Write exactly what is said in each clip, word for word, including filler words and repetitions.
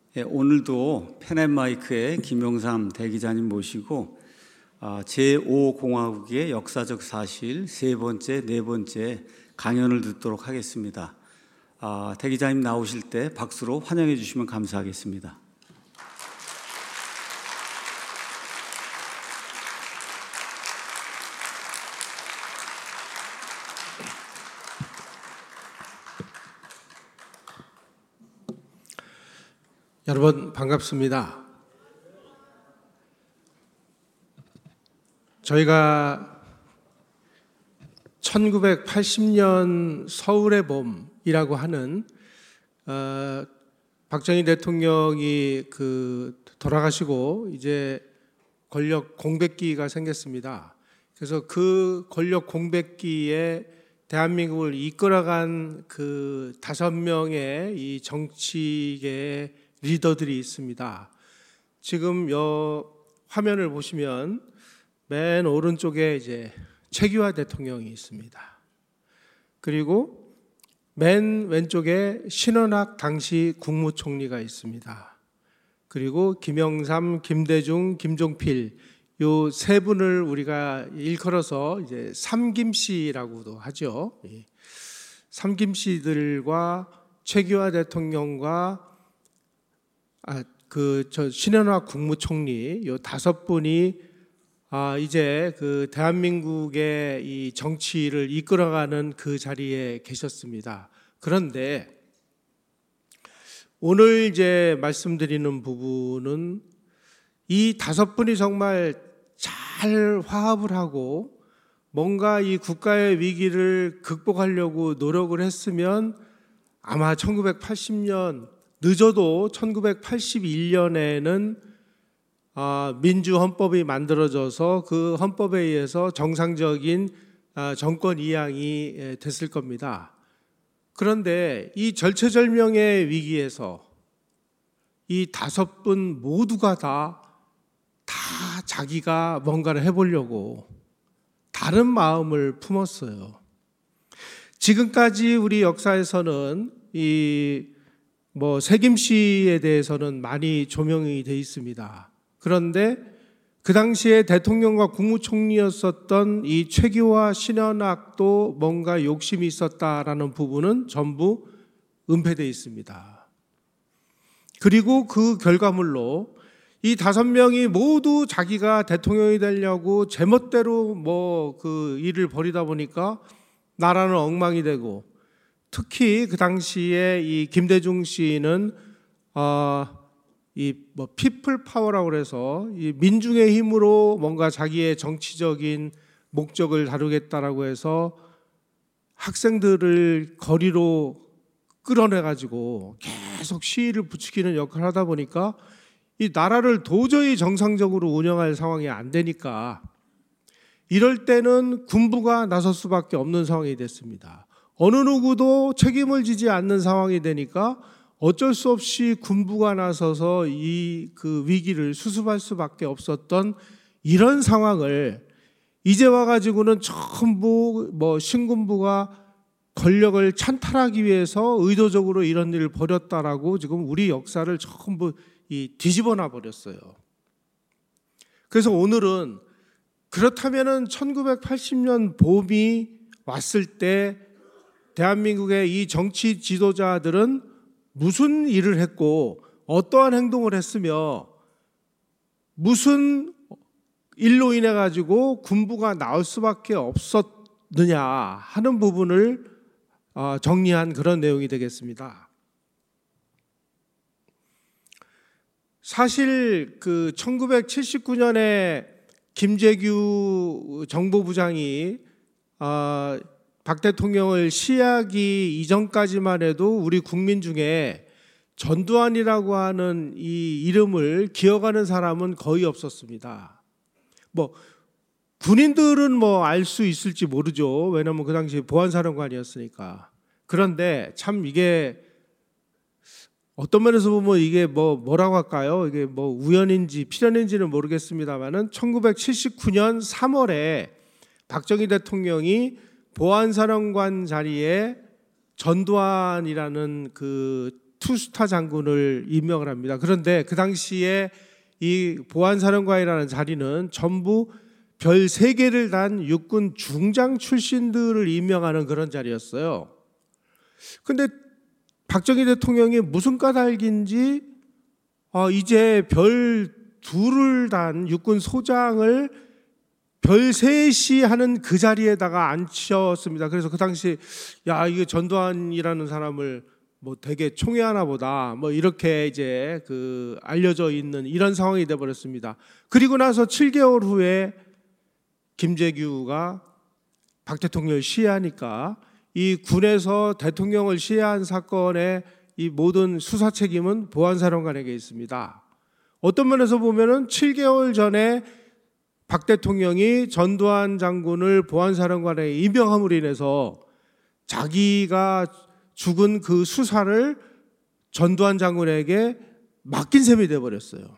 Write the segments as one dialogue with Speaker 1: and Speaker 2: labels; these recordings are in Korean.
Speaker 1: 예, 오늘도 펜앤마이크의 김영삼 대기자님 모시고 제오 공화국의 역사적 사실 세 번째, 네 번째 강연을 듣도록 하겠습니다. 아, 대기자님 나오실 때 박수로 환영해 주시면 감사하겠습니다.
Speaker 2: 여러분 반갑습니다. 저희가 천구백팔십 년 서울의 봄이라고 하는 어, 박정희 대통령이 그 돌아가시고 이제 권력 공백기가 생겼습니다. 그래서 그 권력 공백기에 대한민국을 이끌어간 그 다섯 명의 이 정치계의 리더들이 있습니다. 지금 여 화면을 보시면 맨 오른쪽에 이제 최규하 대통령이 있습니다. 그리고 맨 왼쪽에 신원학 당시 국무총리가 있습니다. 그리고 김영삼, 김대중, 김종필 요 세 분을 우리가 일컬어서 이제 삼김씨라고도 하죠. 삼김씨들과 최규하 대통령과 아, 그 저 신현학 국무총리 요 다섯 분이 아 이제 그 대한민국의 이 정치를 이끌어가는 그 자리에 계셨습니다. 그런데 오늘 이제 말씀드리는 부분은 이 다섯 분이 정말 잘 화합을 하고 뭔가 이 국가의 위기를 극복하려고 노력을 했으면 아마 천구백팔십 년 늦어도 천구백팔십일 년에는 민주헌법이 만들어져서 그 헌법에 의해서 정상적인 정권 이양이 됐을 겁니다. 그런데 이 절체절명의 위기에서 이 다섯 분 모두가 다, 다 자기가 뭔가를 해보려고 다른 마음을 품었어요. 지금까지 우리 역사에서는 이 뭐 세김씨에 대해서는 많이 조명이 돼 있습니다. 그런데 그 당시에 대통령과 국무총리였었던 이 최규하, 신현학도 뭔가 욕심이 있었다라는 부분은 전부 은폐되어 있습니다. 그리고 그 결과물로 이 다섯 명이 모두 자기가 대통령이 되려고 제멋대로 뭐 그 일을 벌이다 보니까 나라는 엉망이 되고, 특히 그 당시에 이 김대중 씨는 어, 이 뭐 피플 파워라고 그래서 이 민중의 힘으로 뭔가 자기의 정치적인 목적을 다루겠다라고 해서 학생들을 거리로 끌어내 가지고 계속 시위를 부추기는 역할을 하다 보니까 이 나라를 도저히 정상적으로 운영할 상황이 안 되니까 이럴 때는 군부가 나설 수밖에 없는 상황이 됐습니다. 어느 누구도 책임을 지지 않는 상황이 되니까 어쩔 수 없이 군부가 나서서 이 그 위기를 수습할 수밖에 없었던 이런 상황을 이제 와가지고는 전부 뭐 신군부가 권력을 찬탈하기 위해서 의도적으로 이런 일을 벌였다라고 지금 우리 역사를 전부 이 뒤집어놔 버렸어요. 그래서 오늘은 그렇다면은 천구백팔십 년 봄이 왔을 때 대한민국의 이 정치 지도자들은 무슨 일을 했고 어떠한 행동을 했으며 무슨 일로 인해 가지고 군부가 나올 수밖에 없었느냐 하는 부분을 정리한 그런 내용이 되겠습니다. 사실 그 천구백칠십구 년에 김재규 정보부장이 박 대통령을 시하기 이전까지만 해도 우리 국민 중에 전두환이라고 하는 이 이름을 기억하는 사람은 거의 없었습니다. 뭐 군인들은 뭐 알 수 있을지 모르죠. 왜냐하면 그 당시 보안사령관이었으니까. 그런데 참 이게 어떤 면에서 보면 이게 뭐 뭐라고 할까요? 이게 뭐 우연인지 필연인지는 모르겠습니다만은 천구백칠십구 년 삼월에 박정희 대통령이 보안사령관 자리에 전두환이라는 그 투스타 장군을 임명을 합니다. 그런데 그 당시에 이 보안사령관이라는 자리는 전부 별 세 개를 단 육군 중장 출신들을 임명하는 그런 자리였어요. 근데 박정희 대통령이 무슨 까닭인지 어, 이제 별 둘을 단 육군 소장을 별 셋이 하는 그 자리에다가 앉혔습니다. 그래서 그 당시 야 이게 전두환이라는 사람을 뭐 되게 총애하나 보다 뭐 이렇게 이제 그 알려져 있는 이런 상황이 돼 버렸습니다. 그리고 나서 칠 개월 후에 김재규가 박 대통령을 시해하니까 이 군에서 대통령을 시해한 사건의 이 모든 수사 책임은 보안사령관에게 있습니다. 어떤 면에서 보면은 칠 개월 전에 박 대통령이 전두환 장군을 보안사령관에 임명함으로 인해서 자기가 죽은 그 수사를 전두환 장군에게 맡긴 셈이 돼버렸어요.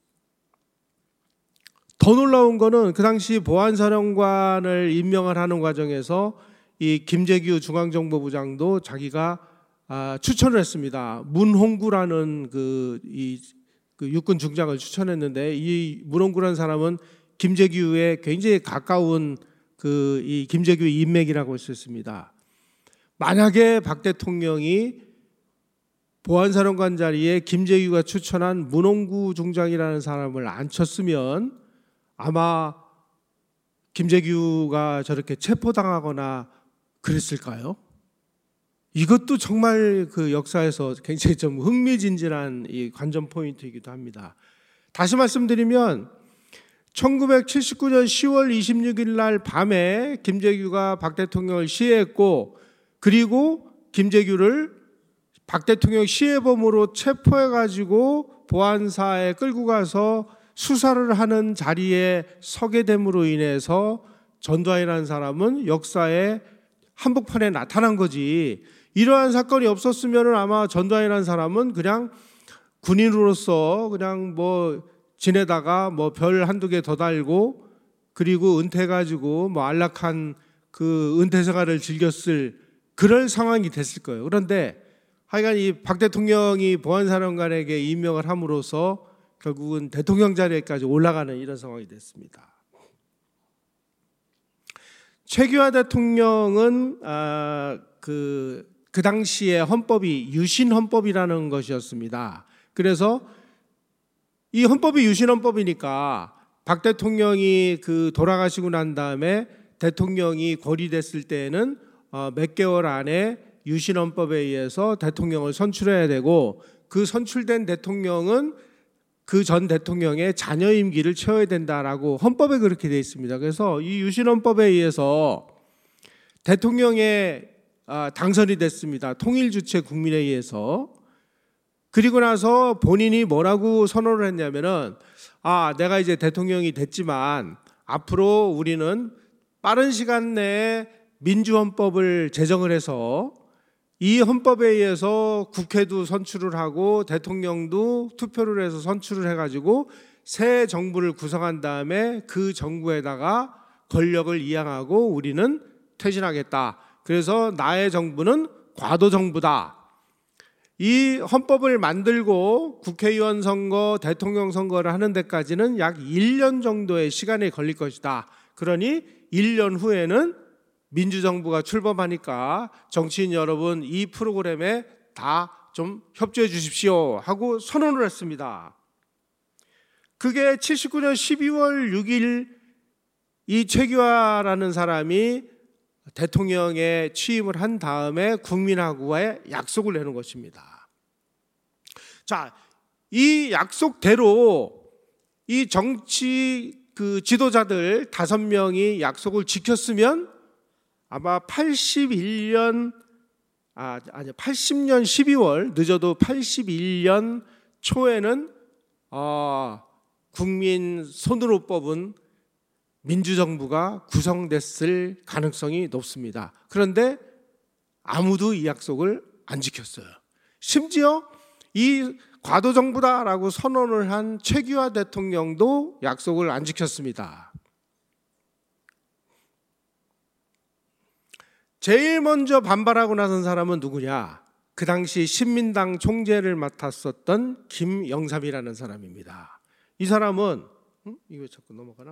Speaker 2: 더 놀라운 거는 그 당시 보안사령관을 임명을 하는 과정에서 이 김재규 중앙정보부장도 자기가 아, 추천을 했습니다. 문홍구라는 그, 이, 그 육군 중장을 추천했는데 이 문홍구라는 사람은 김재규의 굉장히 가까운 그 이 김재규의 인맥이라고 할 수 있습니다. 만약에 박 대통령이 보안사령관 자리에 김재규가 추천한 문홍구 중장이라는 사람을 앉혔으면 아마 김재규가 저렇게 체포당하거나 그랬을까요? 이것도 정말 그 역사에서 굉장히 좀 흥미진진한 이 관전 포인트이기도 합니다. 다시 말씀드리면 천구백칠십구 년 시월 이십육일 날 밤에 김재규가 박 대통령을 시해했고 그리고 김재규를 박 대통령 시해범으로 체포해가지고 보안사에 끌고 가서 수사를 하는 자리에 서게 됨으로 인해서 전두환이라는 사람은 역사의 한복판에 나타난 거지. 이러한 사건이 없었으면 아마 전두환이라는 사람은 그냥 군인으로서 그냥 뭐 지내다가 뭐 별 한두 개 더 달고 그리고 은퇴해가지고 뭐 안락한 그 은퇴 생활을 즐겼을 그럴 상황이 됐을 거예요. 그런데 하여간 이 박 대통령이 보안사령관에게 임명을 함으로써 결국은 대통령 자리에까지 올라가는 이런 상황이 됐습니다. 최규하 대통령은 아, 그, 그 당시에 헌법이 유신헌법이라는 것이었습니다. 그래서 이 헌법이 유신헌법이니까 박 대통령이 그 돌아가시고 난 다음에 대통령이 고리됐을 때에는 어, 몇 개월 안에 유신헌법에 의해서 대통령을 선출해야 되고 그 선출된 대통령은 그 전 대통령의 자녀 임기를 채워야 된다라고 헌법에 그렇게 되어 있습니다. 그래서 이 유신헌법에 의해서 대통령에 당선이 됐습니다. 통일주체 국민에 의해서. 그리고 나서 본인이 뭐라고 선언을 했냐면은 아 내가 이제 대통령이 됐지만 앞으로 우리는 빠른 시간 내에 민주헌법을 제정을 해서 이 헌법에 의해서 국회도 선출을 하고 대통령도 투표를 해서 선출을 해가지고 새 정부를 구성한 다음에 그 정부에다가 권력을 이양하고 우리는 퇴진하겠다. 그래서 나의 정부는 과도 정부다. 이 헌법을 만들고 국회의원 선거, 대통령 선거를 하는 데까지는 약 일 년 정도의 시간이 걸릴 것이다. 그러니 일 년 후에는 민주정부가 출범하니까 정치인 여러분 이 프로그램에 다 좀 협조해 주십시오 하고 선언을 했습니다. 그게 칠십구 년 십이월 육일 이 최규하라는 사람이 대통령에 취임을 한 다음에 국민하고의 약속을 내는 것입니다. 자, 이 약속대로 이 정치 그 지도자들 다섯 명이 약속을 지켰으면 아마 팔십일 년 아 아니 팔십 년 십이월 늦어도 팔십일 년 초에는 어, 국민 손으로 뽑은 민주정부가 구성됐을 가능성이 높습니다. 그런데 아무도 이 약속을 안 지켰어요. 심지어 이 과도정부다라고 선언을 한 최규하 대통령도 약속을 안 지켰습니다. 제일 먼저 반발하고 나선 사람은 누구냐? 그 당시 신민당 총재를 맡았었던 김영삼이라는 사람입니다. 이 사람은 음? 이거 자꾸 넘어가나?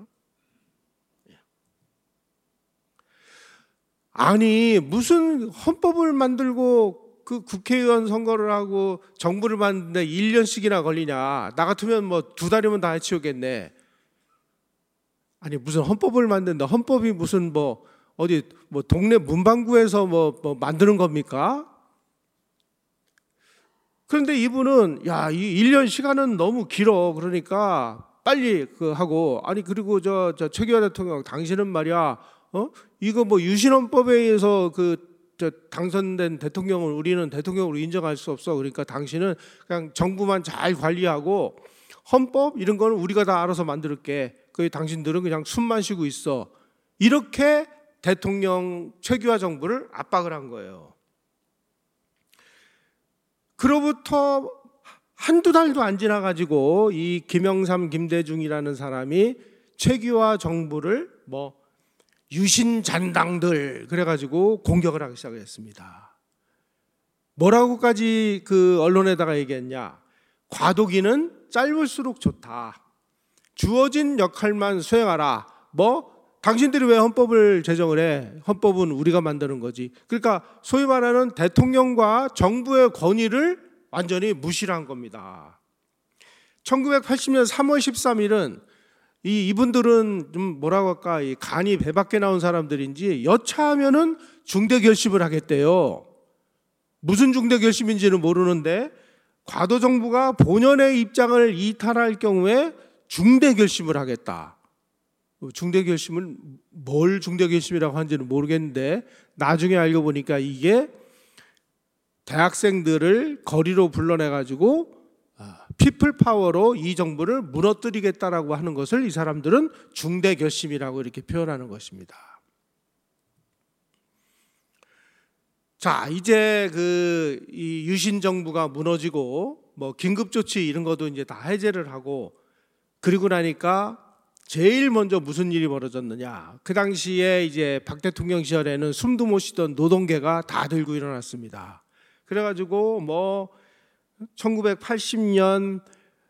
Speaker 2: 아니 무슨 헌법을 만들고 그 국회의원 선거를 하고 정부를 만드는데 일 년씩이나 걸리냐. 나 같으면 뭐 두 달이면 다 해치우겠네. 아니 무슨 헌법을 만든다. 헌법이 무슨 뭐 어디 뭐 동네 문방구에서 뭐, 뭐 만드는 겁니까? 그런데 이분은 야, 이 일 년 시간은 너무 길어. 그러니까 빨리 그 하고 아니 그리고 저, 저 최기화 대통령 당신은 말이야. 어? 이거 뭐 유신헌법에 의해서 그 저 당선된 대통령을 우리는 대통령으로 인정할 수 없어. 그러니까 당신은 그냥 정부만 잘 관리하고 헌법 이런 거는 우리가 다 알아서 만들게. 그 당신들은 그냥 숨만 쉬고 있어. 이렇게 대통령 최기화 정부를 압박을 한 거예요. 그로부터 한두 달도 안 지나가지고 이 김영삼, 김대중이라는 사람이 최기화 정부를 뭐 유신잔당들 그래가지고 공격을 하기 시작했습니다. 뭐라고까지 그 언론에다가 얘기했냐? 과도기는 짧을수록 좋다. 주어진 역할만 수행하라. 뭐 당신들이 왜 헌법을 제정을 해? 헌법은 우리가 만드는 거지. 그러니까 소위 말하는 대통령과 정부의 권위를 완전히 무시를 한 겁니다. 천구백팔십 년 삼월 십삼일은 이 이분들은 좀 뭐라고 할까, 이 간이 배 밖에 나온 사람들인지 여차하면은 중대 결심을 하겠대요. 무슨 중대 결심인지는 모르는데 과도 정부가 본연의 입장을 이탈할 경우에 중대 결심을 하겠다. 중대 결심은 뭘 중대 결심이라고 하는지는 모르겠는데 나중에 알고 보니까 이게 대학생들을 거리로 불러내가지고 피플 파워로 이 정부를 무너뜨리겠다라고 하는 것을 이 사람들은 중대 결심이라고 이렇게 표현하는 것입니다. 자, 이제 그 이 유신 정부가 무너지고 뭐 긴급 조치 이런 것도 이제 다 해제를 하고 그리고 나니까 제일 먼저 무슨 일이 벌어졌느냐? 그 당시에 이제 박 대통령 시절에는 숨도 못 쉬던 노동계가 다 들고 일어났습니다. 그래가지고 뭐 천구백팔십 년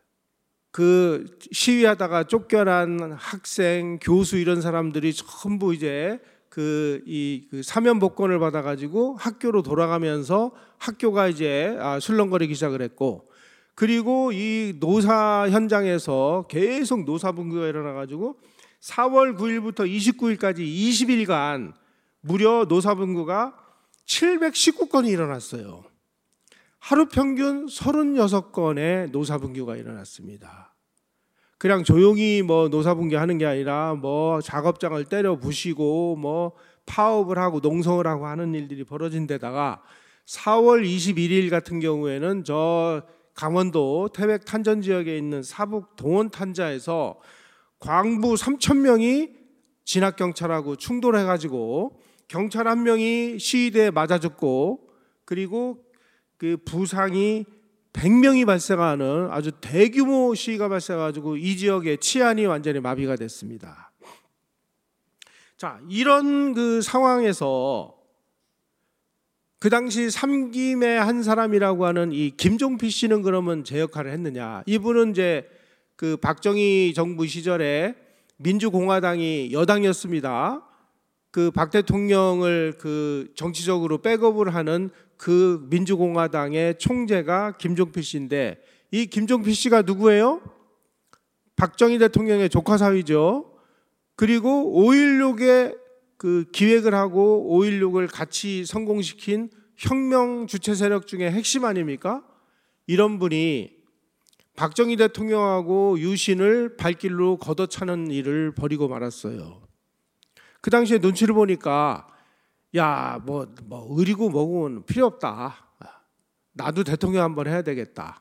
Speaker 2: 그 시위하다가 쫓겨난 학생, 교수 이런 사람들이 전부 이제 그 이 그 사면 복권을 받아가지고 학교로 돌아가면서 학교가 이제 아, 술렁거리기 시작을 했고, 그리고 이 노사 현장에서 계속 노사 분규가 일어나가지고 사월 구일부터 이십구일까지 이십 일간 무려 노사 분규가 칠백십구 건이 일어났어요. 하루 평균 서른여섯 건의 노사분규가 일어났습니다. 그냥 조용히 뭐 노사분규 하는 게 아니라 뭐 작업장을 때려 부시고 뭐 파업을 하고 농성을 하고 하는 일들이 벌어진 데다가 사월 이십일일 같은 경우에는 저 강원도 태백 탄전 지역에 있는 사북 동원 탄자에서 광부 삼천 명이 진학경찰하고 충돌해가지고 경찰 한 명이 시위대에 맞아 죽고 그리고 그 부상이 백 명이 발생하는 아주 대규모 시위가 발생해가지고 이 지역의 치안이 완전히 마비가 됐습니다. 자, 이런 그 상황에서 그 당시 삼김의 한 사람이라고 하는 이 김종필 씨는 그러면 제 역할을 했느냐? 이분은 이제 그 박정희 정부 시절에 민주공화당이 여당이었습니다. 그 박 대통령을 그 정치적으로 백업을 하는 그 민주공화당의 총재가 김종필 씨인데, 이 김종필 씨가 누구예요? 박정희 대통령의 조카 사위죠. 그리고 오일육에 그 기획을 하고 오일육을 같이 성공시킨 혁명 주체 세력 중에 핵심 아닙니까? 이런 분이 박정희 대통령하고 유신을 발길로 걷어차는 일을 벌이고 말았어요. 그 당시에 눈치를 보니까 야, 뭐, 뭐 의리고 뭐고 필요 없다. 나도 대통령 한번 해야 되겠다.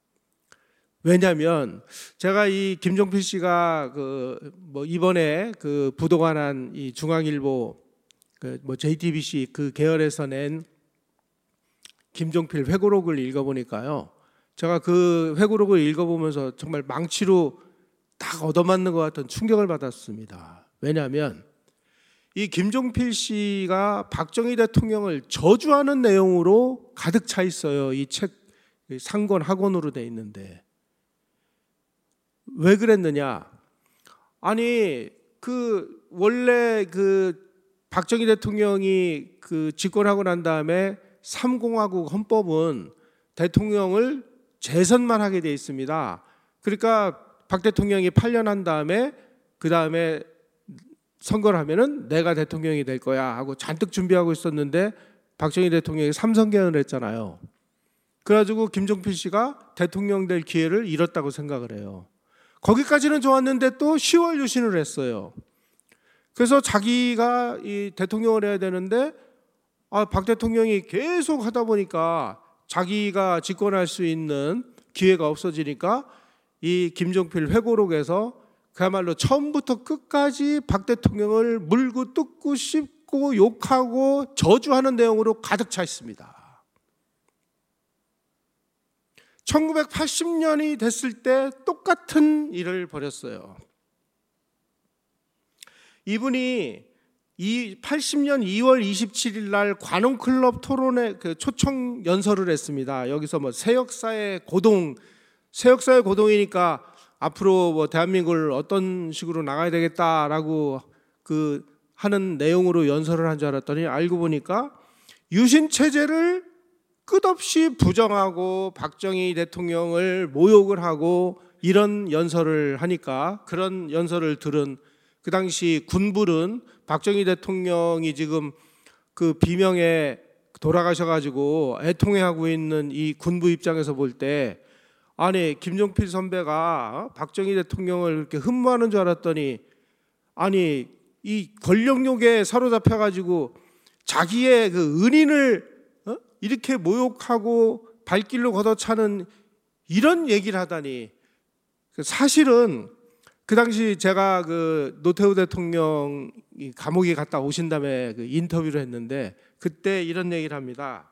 Speaker 2: 왜냐하면 제가 이 김종필 씨가 그 뭐 이번에 그 부도관한 이 중앙일보 그 뭐 제이티비씨 그 계열에서 낸 김종필 회고록을 읽어보니까요, 제가 그 회고록을 읽어보면서 정말 망치로 딱 얻어맞는 것 같은 충격을 받았습니다. 왜냐하면 이 김종필 씨가 박정희 대통령을 저주하는 내용으로 가득 차 있어요. 이 책 상권 학원으로 돼 있는데 왜 그랬느냐? 아니 그 원래 그 박정희 대통령이 그 집권하고 난 다음에 삼공화국 헌법은 대통령을 재선만 하게 돼 있습니다. 그러니까 박 대통령이 팔 년 한 다음에 그 다음에 선거를 하면은 내가 대통령이 될 거야 하고 잔뜩 준비하고 있었는데 박정희 대통령이 삼선개헌을 했잖아요. 그래가지고 김종필 씨가 대통령 될 기회를 잃었다고 생각을 해요. 거기까지는 좋았는데 또 시월 유신을 했어요. 그래서 자기가 이 대통령을 해야 되는데 아, 박 대통령이 계속 하다 보니까 자기가 집권할 수 있는 기회가 없어지니까 이 김종필 회고록에서 그야말로 처음부터 끝까지 박 대통령을 물고 뜯고 씹고 욕하고 저주하는 내용으로 가득 차 있습니다. 천구백팔십 년이 됐을 때 똑같은 일을 벌였어요. 이분이 이 팔십 년 이월 이십칠일 날 관훈클럽 토론회 그 초청 연설을 했습니다. 여기서 뭐 새 역사의 고동, 새 역사의 고동이니까 앞으로 뭐 대한민국을 어떤 식으로 나가야 되겠다라고 그 하는 내용으로 연설을 한 줄 알았더니 알고 보니까 유신 체제를 끝없이 부정하고 박정희 대통령을 모욕을 하고 이런 연설을 하니까 그런 연설을 들은 그 당시 군불은 박정희 대통령이 지금 그 비명에 돌아가셔가지고 애통해하고 있는 이 군부 입장에서 볼 때 아니 김종필 선배가 박정희 대통령을 이렇게 흠모하는 줄 알았더니 아니 이 권력욕에 사로잡혀가지고 자기의 그 은인을 어? 이렇게 모욕하고 발길로 걷어차는 이런 얘기를 하다니 사실은 그 당시 제가 그 노태우 대통령 감옥에 갔다 오신 다음에 그 인터뷰를 했는데 그때 이런 얘기를 합니다.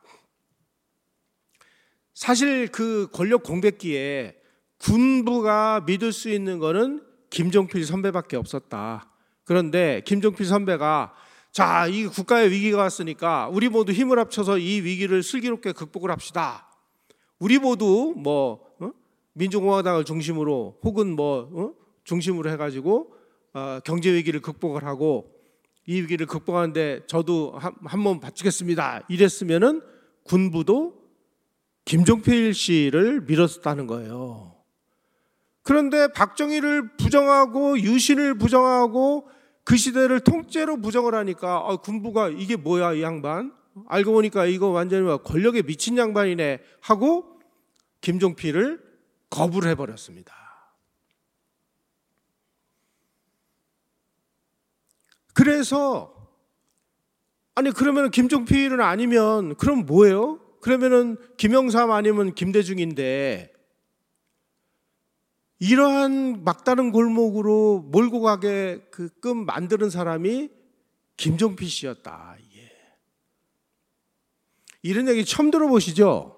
Speaker 2: 사실 그 권력 공백기에 군부가 믿을 수 있는 거는 김종필 선배밖에 없었다. 그런데 김종필 선배가 자, 이 국가의 위기가 왔으니까 우리 모두 힘을 합쳐서 이 위기를 슬기롭게 극복을 합시다. 우리 모두 뭐 어? 민주공화당을 중심으로 혹은 뭐 어? 중심으로 해가지고 어, 경제 위기를 극복을 하고 이 위기를 극복하는데 저도 한 몸 바치겠습니다. 이랬으면은 군부도 김종필 씨를 밀었다는 거예요. 그런데 박정희를 부정하고 유신을 부정하고 그 시대를 통째로 부정을 하니까 아, 군부가 이게 뭐야 이 양반? 알고 보니까 이거 완전히 권력에 미친 양반이네 하고 김종필을 거부를 해버렸습니다. 그래서 아니 그러면 김종필은 아니면 그럼 뭐예요? 그러면은 김영삼 아니면 김대중인데 이러한 막다른 골목으로 몰고 가게끔 만드는 사람이 김종필 씨였다. 예. 이런 얘기 처음 들어보시죠?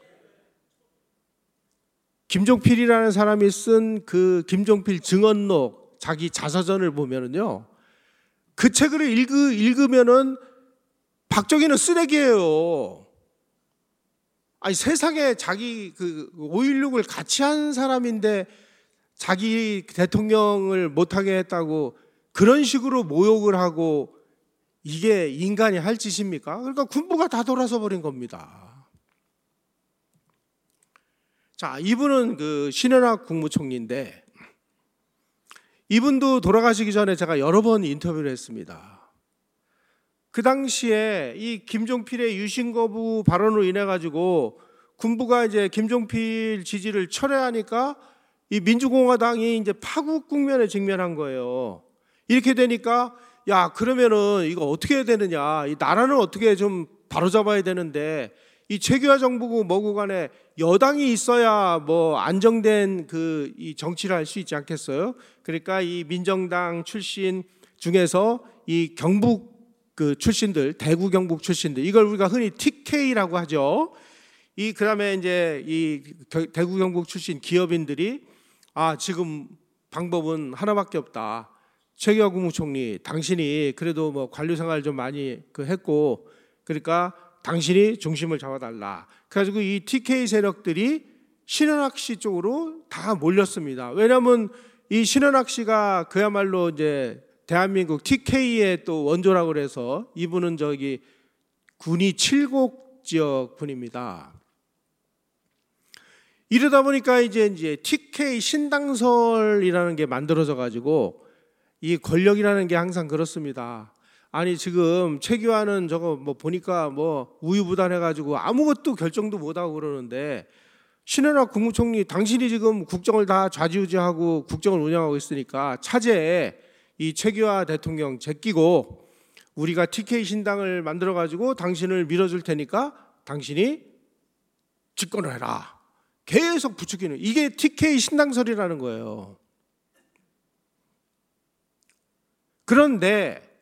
Speaker 2: 김종필이라는 사람이 쓴 그 김종필 증언록 자기 자서전을 보면은요, 그 책을 읽으, 읽으면은 박정희는 쓰레기예요. 아니 세상에 자기 그 오일육을 같이 한 사람인데 자기 대통령을 못하게 했다고 그런 식으로 모욕을 하고 이게 인간이 할 짓입니까? 그러니까 군부가 다 돌아서 버린 겁니다. 자, 이분은 그 신현학 국무총리인데 이분도 돌아가시기 전에 제가 여러 번 인터뷰를 했습니다. 그 당시에 이 김종필의 유신 거부 발언으로 인해 가지고 군부가 이제 김종필 지지를 철회하니까 이 민주공화당이 이제 파국 국면에 직면한 거예요. 이렇게 되니까 야 그러면은 이거 어떻게 해야 되느냐, 이 나라는 어떻게 좀 바로잡아야 되는데 이 최규하 정부고 뭐고 간에 여당이 있어야 뭐 안정된 그 이 정치를 할 수 있지 않겠어요? 그러니까 이 민정당 출신 중에서 이 경북 그 출신들, 대구 경북 출신들, 이걸 우리가 흔히 티케이라고 하죠. 이 그다음에 이제 이 대구 경북 출신 기업인들이 아 지금 방법은 하나밖에 없다. 최규하 국무총리, 당신이 그래도 뭐 관료 생활 좀 많이 그 했고, 그러니까 당신이 중심을 잡아달라. 그래가지고 이 티케이 세력들이 신현학 씨 쪽으로 다 몰렸습니다. 왜냐하면 이 신현학 씨가 그야말로 이제 대한민국 티케이의 또 원조라고 그래서 이분은 저기 군이 칠곡 지역 분입니다. 이러다 보니까 이제 이제 티케이 신당설이라는 게 만들어져 가지고 이 권력이라는 게 항상 그렇습니다. 아니 지금 최규하는 저거 뭐 보니까 뭐 우유부단해 가지고 아무것도 결정도 못 하고 그러는데 신현학 국무총리 당신이 지금 국정을 다 좌지우지하고 국정을 운영하고 있으니까 차제에 이 최규하 대통령 제끼고 우리가 티케이 신당을 만들어 가지고 당신을 밀어줄 테니까 당신이 집권을 해라. 계속 부추기는 이게 티케이 신당설이라는 거예요. 그런데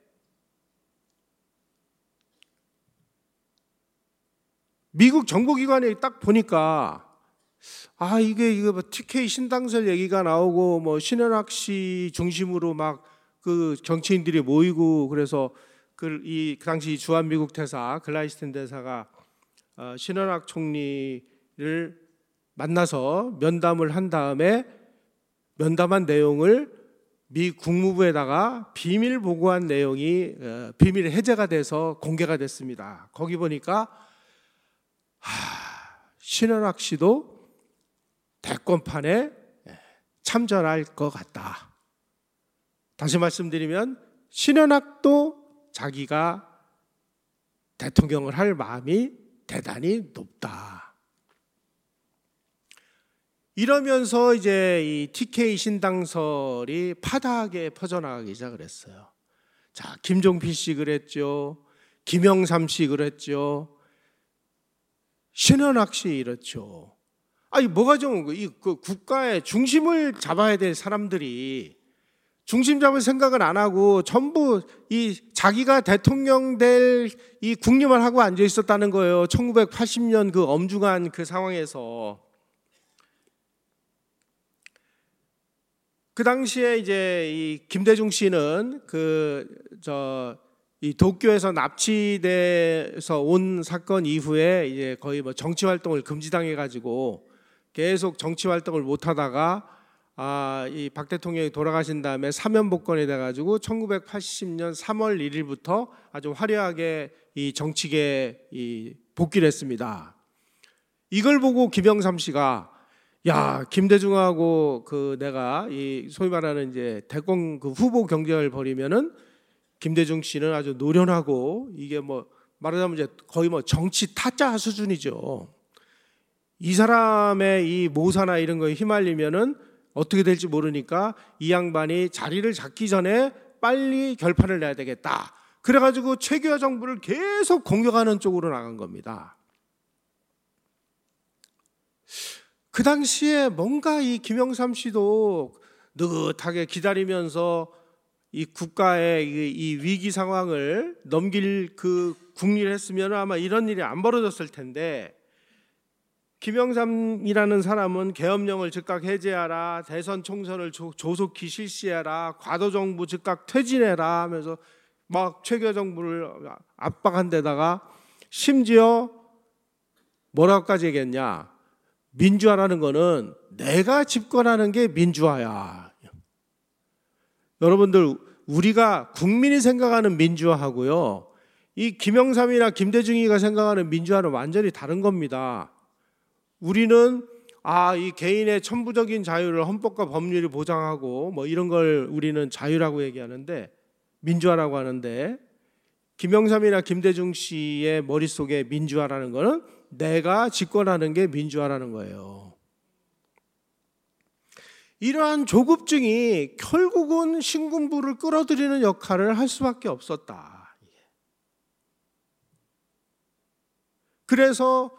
Speaker 2: 미국 정보기관에 딱 보니까 아 이게 이거 뭐 티케이 신당설 얘기가 나오고 뭐 신현학 씨 중심으로 막 그 정치인들이 모이고 그래서 그 이 그 당시 주한미국 대사 글라이스틴 대사가 어, 신현학 총리를 만나서 면담을 한 다음에 면담한 내용을 미 국무부에다가 비밀 보고한 내용이 어, 비밀 해제가 돼서 공개가 됐습니다. 거기 보니까 하, 신현학 씨도 대권판에 참전할 것 같다. 다시 말씀드리면 신현학도 자기가 대통령을 할 마음이 대단히 높다. 이러면서 이제 이 티케이 신당설이 파다하게 퍼져나가기 시작을 했어요. 자, 김종필 씨 그랬죠. 김영삼 씨 그랬죠. 신현학 씨 이렇죠. 아니 뭐가 좀 이 그 국가의 중심을 잡아야 될 사람들이 중심 잡을 생각은 안 하고 전부 이 자기가 대통령 될 이 국림을 하고 앉아 있었다는 거예요. 천구백팔십 년 그 엄중한 그 상황에서. 그 당시에 이제 이 김대중 씨는 그 저 이 도쿄에서 납치돼서 온 사건 이후에 이제 거의 뭐 정치 활동을 금지당해 가지고 계속 정치 활동을 못 하다가 아, 이 박 대통령이 돌아가신 다음에 사면복권이 돼 가지고 천구백팔십 년 삼월 일일부터 아주 화려하게 이 정치계에 이 복귀를 했습니다. 이걸 보고 김영삼 씨가 야, 김대중하고 그 내가 이 소위 말하는 이제 대권 그 후보 경쟁을 벌이면은 김대중 씨는 아주 노련하고 이게 뭐 말하자면 이제 거의 뭐 정치 타짜 수준이죠. 이 사람의 이 모사나 이런 거에 휘말리면은 어떻게 될지 모르니까 이 양반이 자리를 잡기 전에 빨리 결판을 내야 되겠다. 그래가지고 최규하 정부를 계속 공격하는 쪽으로 나간 겁니다. 그 당시에 뭔가 이 김영삼 씨도 느긋하게 기다리면서 이 국가의 이 위기 상황을 넘길 그 국리를 했으면 아마 이런 일이 안 벌어졌을 텐데 김영삼이라는 사람은 계엄령을 즉각 해제하라, 대선 총선을 조, 조속히 실시해라, 과도정부 즉각 퇴진해라 하면서 막 최규하 정부를 압박한 데다가 심지어 뭐라고까지 얘기했냐. 민주화라는 거는 내가 집권하는 게 민주화야. 여러분들 우리가 국민이 생각하는 민주화하고요. 이 김영삼이나 김대중이가 생각하는 민주화는 완전히 다른 겁니다. 우리는 아, 이 개인의 천부적인 자유를 헌법과 법률이 보장하고 뭐 이런 걸 우리는 자유라고 얘기하는데 민주화라고 하는데 김영삼이나 김대중 씨의 머릿속에 민주화라는 거는 내가 집권하는 게 민주화라는 거예요. 이러한 조급증이 결국은 신군부를 끌어들이는 역할을 할 수밖에 없었다. 그래서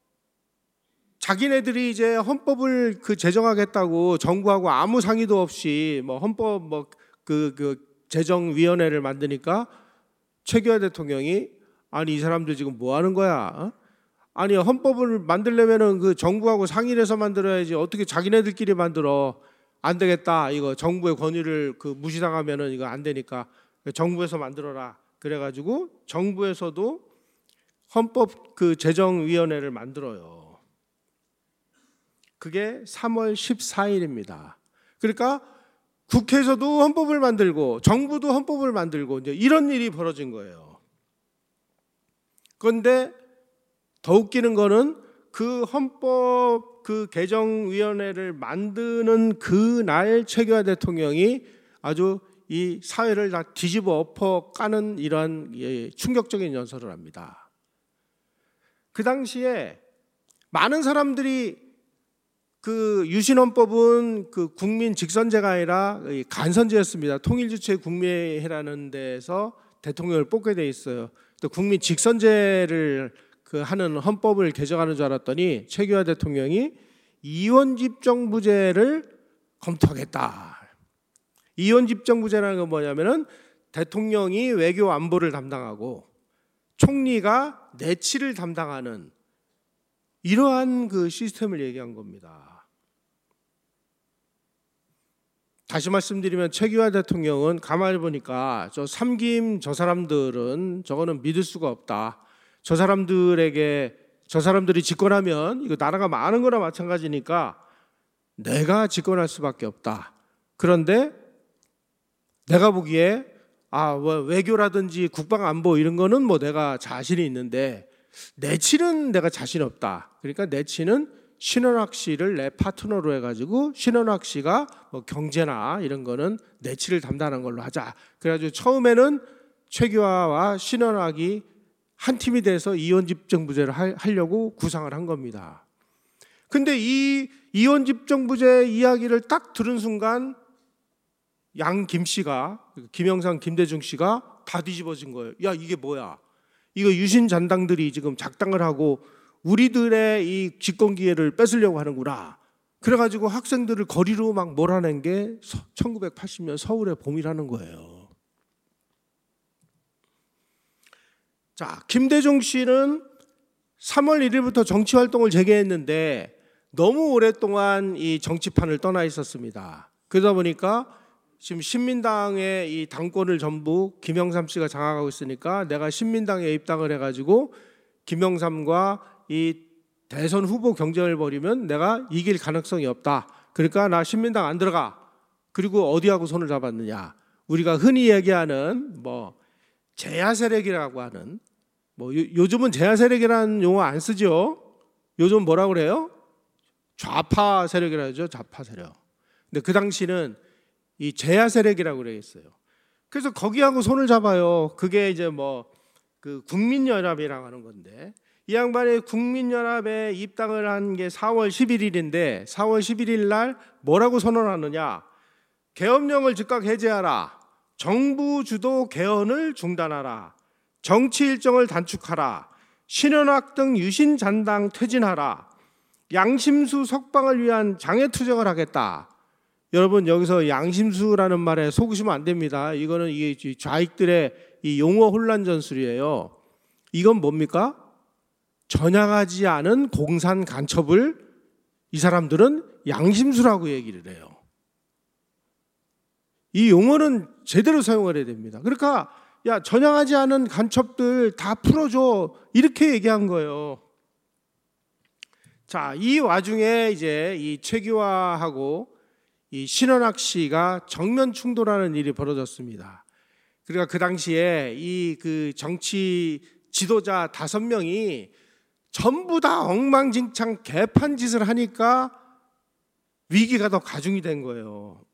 Speaker 2: 자기네들이 이제 헌법을 그 제정하겠다고 정부하고 아무 상의도 없이 뭐 헌법 뭐 그 그 제정위원회를 만드니까 최규하 대통령이 아니 이 사람들 지금 뭐 하는 거야? 어? 아니 헌법을 만들려면은 그 정부하고 상의를 해서 만들어야지 어떻게 자기네들끼리 만들어? 안 되겠다. 이거 정부의 권위를 그 무시당하면은 이거 안 되니까 정부에서 만들어라. 그래가지고 정부에서도 헌법 그 제정위원회를 만들어요. 그게 삼월 십사일입니다. 그러니까 국회에서도 헌법을 만들고 정부도 헌법을 만들고 이제 이런 일이 벌어진 거예요. 그런데 더 웃기는 거는 그 헌법 그 개정위원회를 만드는 그날 최규하 대통령이 아주 이 사회를 다 뒤집어 엎어 까는 이러한 충격적인 연설을 합니다. 그 당시에 많은 사람들이 그 유신헌법은 그 국민 직선제가 아니라 간선제였습니다. 통일주체 국민회라는 데서 대통령을 뽑게 돼 있어요. 또 국민 직선제를 그 하는 헌법을 개정하는 줄 알았더니 최규하 대통령이 이원집정부제를 검토하겠다. 이원집정부제라는 건 뭐냐면은 대통령이 외교 안보를 담당하고 총리가 내치를 담당하는 이러한 그 시스템을 얘기한 겁니다. 다시 말씀드리면 최규하 대통령은 가만히 보니까 저 삼김 저 사람들은 저거는 믿을 수가 없다. 저 사람들에게 저 사람들이 집권하면 이거 나라가 많은 거나 마찬가지니까 내가 집권할 수밖에 없다. 그런데 내가 보기에 아, 뭐 외교라든지 국방안보 이런 거는 뭐 내가 자신이 있는데 내치는 내가 자신 없다. 그러니까 내치는 신원학 씨를 내 파트너로 해가지고 신원학 씨가 뭐 경제나 이런 거는 내치를 담당하는 걸로 하자. 그래가지고 처음에는 최규하와 신원학이 한 팀이 돼서 이원집정부제를 하려고 구상을 한 겁니다. 근데 이 이원집정부제 이야기를 딱 들은 순간 양 김 씨가 김영삼, 김대중 씨가 다 뒤집어진 거예요. 야, 이게 뭐야? 이거 유신 잔당들이 지금 작당을 하고 우리들의 이 집권 기회를 뺏으려고 하는구나. 그래가지고 학생들을 거리로 막 몰아낸 게 천구백팔십 년 서울의 봄이라는 거예요. 자, 김대중 씨는 삼월 일일부터 정치 활동을 재개했는데 너무 오랫동안 이 정치판을 떠나 있었습니다. 그러다 보니까 지금 신민당의 이 당권을 전부 김영삼 씨가 장악하고 있으니까 내가 신민당에 입당을 해가지고 김영삼과 이 대선 후보 경쟁을 벌이면 내가 이길 가능성이 없다. 그러니까 나 신민당 안 들어가. 그리고 어디하고 손을 잡았느냐? 우리가 흔히 얘기하는 뭐 제야 세력이라고 하는 뭐 요즘은 제야 세력이라는 용어 안 쓰죠. 요즘 뭐라고 그래요? 좌파 세력이라고 하죠. 좌파 세력. 근데 그 당시는 이 제야 세력이라고 그래 있어요. 그래서 거기하고 손을 잡아요. 그게 이제 뭐 그 국민연합이라고 하는 건데 이 양반이 국민연합에 입당을 한 게 사월 십일일인데 사월 십일일 날 뭐라고 선언하느냐? 계엄령을 즉각 해제하라. 정부 주도 개헌을 중단하라. 정치 일정을 단축하라. 신현학 등 유신 잔당 퇴진하라. 양심수 석방을 위한 장애 투쟁을 하겠다. 여러분 여기서 양심수라는 말에 속으시면 안 됩니다. 이거는 이게 좌익들의 이 용어 혼란 전술이에요. 이건 뭡니까? 전향하지 않은 공산 간첩을 이 사람들은 양심수라고 얘기를 해요. 이 용어는 제대로 사용을 해야 됩니다. 그러니까 야 전향하지 않은 간첩들 다 풀어줘 이렇게 얘기한 거예요. 자, 이 와중에 이제 이 최규하하고 이 신원학 씨가 정면 충돌하는 일이 벌어졌습니다. 그러니까 그 당시에 이 그 정치 지도자 다섯 명이 전부 다 엉망진창 개판 짓을 하니까 위기가 더 가중이 된 거예요.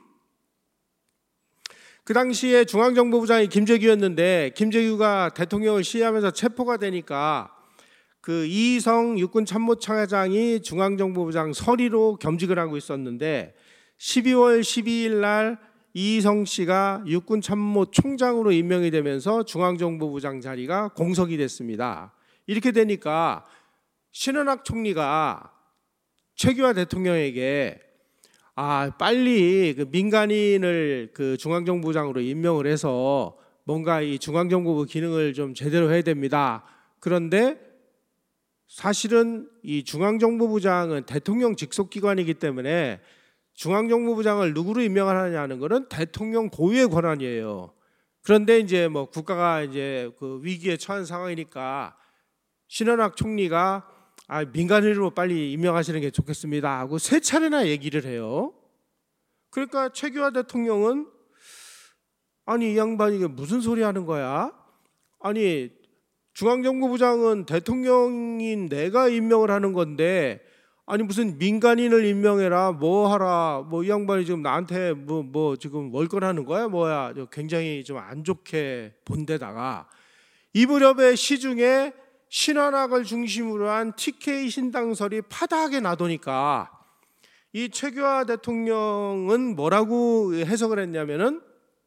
Speaker 2: 그 당시에 중앙정보부장이 김재규였는데 김재규가 대통령을 시해하면서 체포가 되니까 그 이희성 육군참모차장이 중앙정보부장 서리로 겸직을 하고 있었는데 십이월 십이일 날 이희성 씨가 육군참모총장으로 임명이 되면서 중앙정보부장 자리가 공석이 됐습니다. 이렇게 되니까 신원학 총리가 최규하 대통령에게 아 빨리 그 민간인을 그 중앙정보부장으로 임명을 해서 뭔가 이 중앙정보부 기능을 좀 제대로 해야 됩니다. 그런데 사실은 이 중앙정보부장은 대통령 직속기관이기 때문에 중앙정보부장을 누구로 임명하느냐는 것은 대통령 고유의 권한이에요. 그런데 이제 뭐 국가가 이제 그 위기에 처한 상황이니까 신원학 총리가 아, 민간인으로 빨리 임명하시는 게 좋겠습니다 하고 세 차례나 얘기를 해요. 그러니까 최규하 대통령은 아니 이 양반이 이게 무슨 소리 하는 거야? 아니 중앙정보부장은 대통령인 내가 임명을 하는 건데 아니 무슨 민간인을 임명해라 뭐 하라 뭐 이 양반이 지금 나한테 뭐, 뭐 지금 월권하는 거야 뭐야 굉장히 좀 안 좋게 본 데다가 이 무렵에 시중에 신원학을 중심으로 한 티케이 신당설이 파다하게 나도니까 이 최규하 대통령은 뭐라고 해석을 했냐면은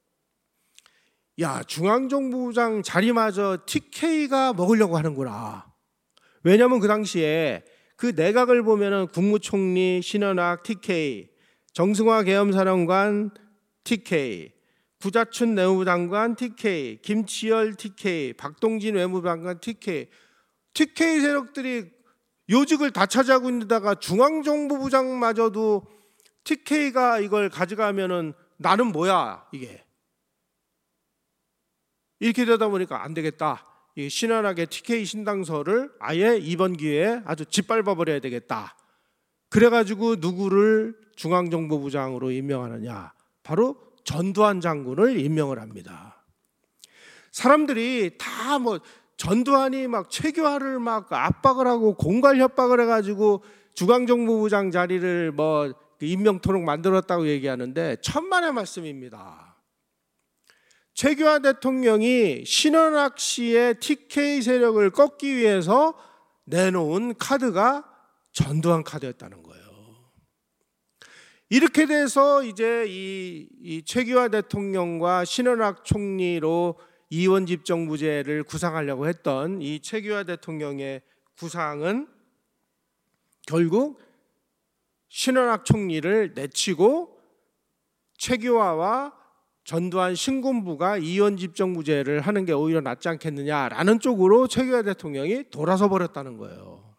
Speaker 2: 야 중앙정보부장 자리마저 티케이가 먹으려고 하는구나. 왜냐하면 그 당시에 그 내각을 보면은 국무총리 신원학 티케이, 정승화 계엄사령관 티케이, 구자춘 내무장관 티케이, 김치열 티케이, 박동진 외무장관 티케이, 티케이 세력들이 요직을 다 차지하고 있는데다가 중앙정보부장마저도 티케이가 이걸 가져가면은 나는 뭐야 이게 이렇게 되다 보니까 안 되겠다. 이 신원학의 티케이 신당설을 아예 이번 기회에 아주 짓밟아 버려야 되겠다. 그래가지고 누구를 중앙정보부장으로 임명하느냐? 바로 전두환 장군을 임명을 합니다. 사람들이 다 뭐 전두환이 막 최규하를 막 압박을 하고 공갈 협박을 해가지고 중앙정보부장 자리를 뭐 임명토록 만들었다고 얘기하는데 천만의 말씀입니다. 최규하 대통령이 신원학 씨의 티케이 세력을 꺾기 위해서 내놓은 카드가 전두환 카드였다는 거예요. 이렇게 돼서 이제 이, 이 최규하 대통령과 신원학 총리로 이원집정부제를 구상하려고 했던 이 최규하 대통령의 구상은 결국 신원학 총리를 내치고 최규하와 전두환 신군부가 이원집정부제를 하는 게 오히려 낫지 않겠느냐라는 쪽으로 최규하 대통령이 돌아서 버렸다는 거예요.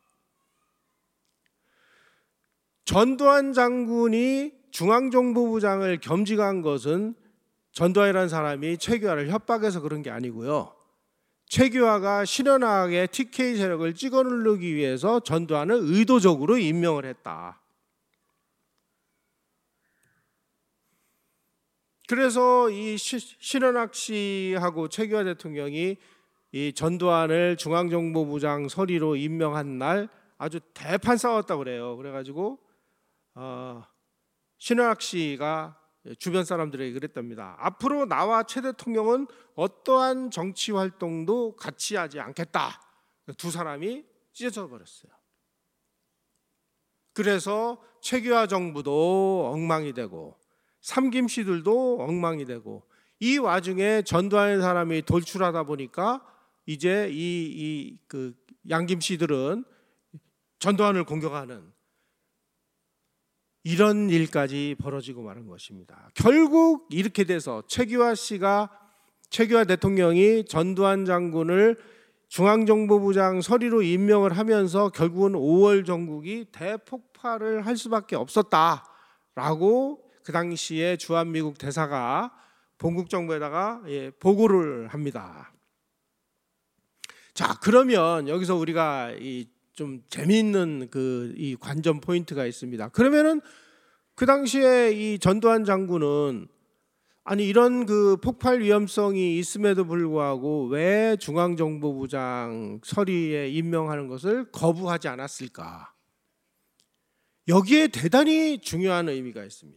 Speaker 2: 전두환 장군이 중앙정보부장을 겸직한 것은 전두환이라는 사람이 최규하를 협박해서 그런 게 아니고요. 최규하가 신원학의 티케이 세력을 찍어 누르기 위해서 전두환을 의도적으로 임명을 했다. 그래서 이 신원학 씨하고 최규하 대통령이 이 전두환을 중앙정보부장 서리로 임명한 날 아주 대판 싸웠다고 그래요. 그래가지고 어, 신원학 씨가 주변 사람들에게 그랬답니다. 앞으로 나와 최 대통령은 어떠한 정치 활동도 같이 하지 않겠다. 두 사람이 찢어져 버렸어요. 그래서 최규하 정부도 엉망이 되고 삼김 씨들도 엉망이 되고 이 와중에 전두환 사람이 돌출하다 보니까 이제 이, 이 그 양김 씨들은 전두환을 공격하는 이런 일까지 벌어지고 마는 것입니다. 결국 이렇게 돼서 최규하 씨가 최규하 대통령이 전두환 장군을 중앙정보부장 서리로 임명을 하면서 결국은 오월 정국이 대폭발을 할 수밖에 없었다라고 그 당시에 주한미국 대사가 본국정부에다가 예, 보고를 합니다. 자, 그러면 여기서 우리가 이 좀 재미있는 그 이 관전 포인트가 있습니다. 그러면은 그 당시에 이 전두환 장군은 아니 이런 그 폭발 위험성이 있음에도 불구하고 왜 중앙정보부장 서리에 임명하는 것을 거부하지 않았을까? 여기에 대단히 중요한 의미가 있습니다.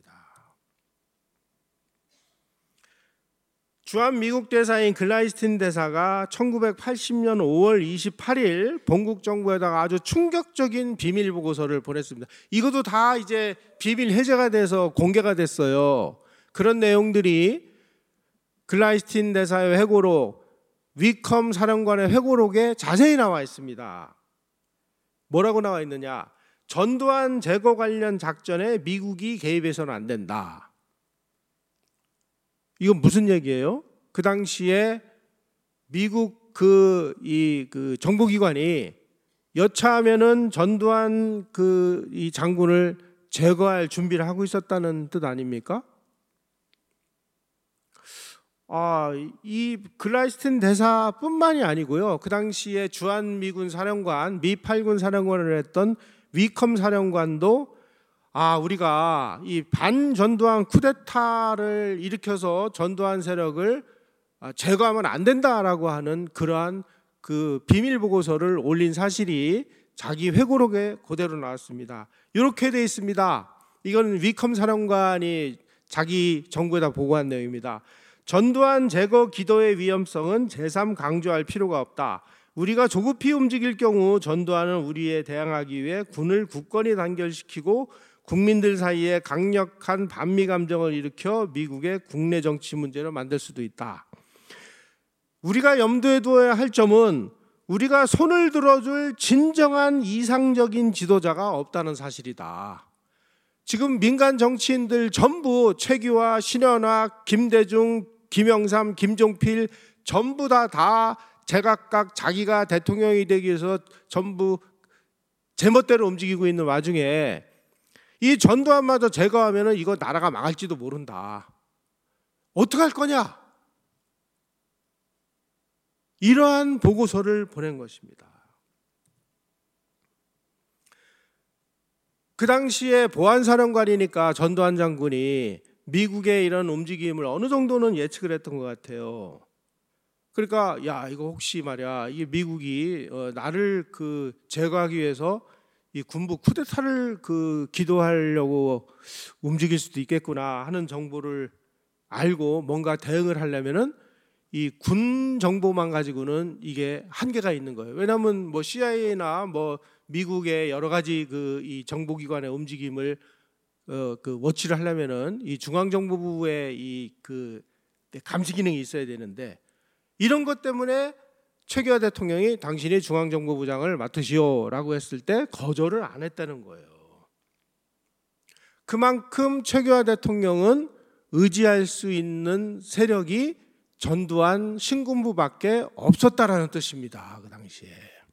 Speaker 2: 주한미국 대사인 글라이스틴 대사가 천구백팔십 년 오월 이십팔일 본국 정부에다가 아주 충격적인 비밀 보고서를 보냈습니다. 이것도 다 이제 비밀 해제가 돼서 공개가 됐어요. 그런 내용들이 글라이스틴 대사의 회고록, 위컴 사령관의 회고록에 자세히 나와 있습니다. 뭐라고 나와 있느냐? 전두환 제거 관련 작전에 미국이 개입해서는 안 된다. 이건 무슨 얘기예요? 그 당시에 미국 그 이 그 정보기관이 여차하면은 전두환 그 이 장군을 제거할 준비를 하고 있었다는 뜻 아닙니까? 아, 이 글라이스틴 대사뿐만이 아니고요. 그 당시에 주한미군 사령관, 미 팔 군 사령관을 했던 위컴 사령관도 아, 우리가 이 반전두환 쿠데타를 일으켜서 전두환 세력을 제거하면 안 된다라고 하는 그러한 그 비밀 보고서를 올린 사실이 자기 회고록에 그대로 나왔습니다. 이렇게 돼 있습니다. 이건 위컴 사령관이 자기 정부에다 보고한 내용입니다. 전두환 제거 기도의 위험성은 제삼 강조할 필요가 없다. 우리가 조급히 움직일 경우 전두환은 우리에 대항하기 위해 군을 굳건히 단결시키고 국민들 사이에 강력한 반미 감정을 일으켜 미국의 국내 정치 문제로 만들 수도 있다. 우리가 염두에 두어야 할 점은 우리가 손을 들어줄 진정한 이상적인 지도자가 없다는 사실이다. 지금 민간 정치인들 전부 최규하, 신현악, 김대중, 김영삼, 김종필 전부 다 다 제각각 자기가 대통령이 되기 위해서 전부 제멋대로 움직이고 있는 와중에 이 전두환마저 제거하면 이거 나라가 망할지도 모른다. 어떻게 할 거냐? 이러한 보고서를 보낸 것입니다. 그 당시에 보안사령관이니까 전두환 장군이 미국의 이런 움직임을 어느 정도는 예측을 했던 것 같아요. 그러니까 야, 이거 혹시 말이야, 이게 미국이 어, 나를 그 제거하기 위해서 이 군부 쿠데타를 그 기도하려고 움직일 수도 있겠구나 하는 정보를 알고 뭔가 대응을 하려면은 이 군 정보만 가지고는 이게 한계가 있는 거예요. 왜냐하면 뭐 씨아이에이나 뭐 미국의 여러 가지 그 이 정보기관의 움직임을 어 그 워치를 하려면은 이 중앙정보부의 이 그 감시 기능이 있어야 되는데 이런 것 때문에 최규하 대통령이 당신이 중앙정보부장을 맡으시오라고 했을 때 거절을 안 했다는 거예요. 그만큼 최규하 대통령은 의지할 수 있는 세력이 전두환 신군부밖에 없었다라는 뜻입니다. 그 당시에.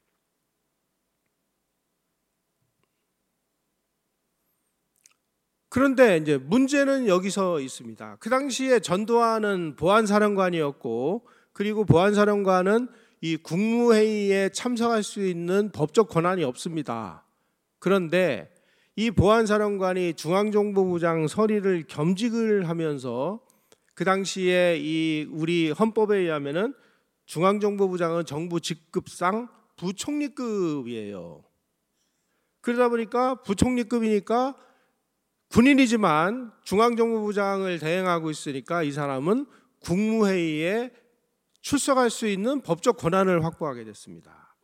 Speaker 2: 그런데 이제 문제는 여기서 있습니다. 그 당시에 전두환은 보안사령관이었고, 그리고 보안사령관은 이 국무회의에 참석할 수 있는 법적 권한이 없습니다. 그런데 이 보안사령관이 중앙정보부장 서리를 겸직을 하면서 그 당시에 이 우리 헌법에 의하면은 중앙정보부장은 정부 직급상 부총리급이에요. 그러다 보니까 부총리급이니까 군인이지만 중앙정보부장을 대행하고 있으니까 이 사람은 국무회의에 출석할 수 있는 법적 권한을 확보하게 됐습니다.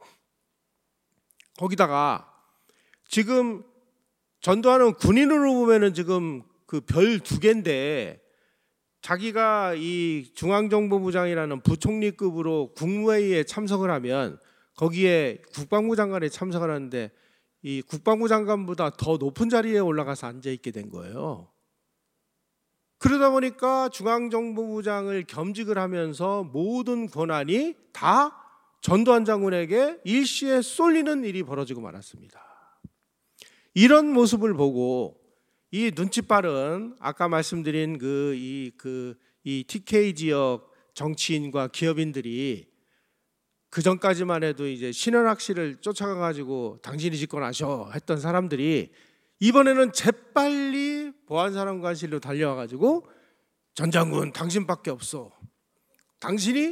Speaker 2: 거기다가 지금 전두환은 군인으로 보면은 지금 그 별 두 개인데 자기가 이 중앙정보부장이라는 부총리급으로 국무회의에 참석을 하면 거기에 국방부 장관이 참석을 하는데 이 국방부 장관보다 더 높은 자리에 올라가서 앉아 있게 된 거예요. 그러다 보니까 중앙정보부장을 겸직을 하면서 모든 권한이 다 전두환 장군에게 일시에 쏠리는 일이 벌어지고 말았습니다. 이런 모습을 보고 이 눈치 빠른 아까 말씀드린 그 이 그 이 티케이 지역 정치인과 기업인들이 그 전까지만 해도 이제 신현악 씨를 쫓아가 가지고 당신이 집권하셔 했던 사람들이 이번에는 재빨리 보안사령관실로 달려와 가지고 전 장군 당신밖에 없어. 당신이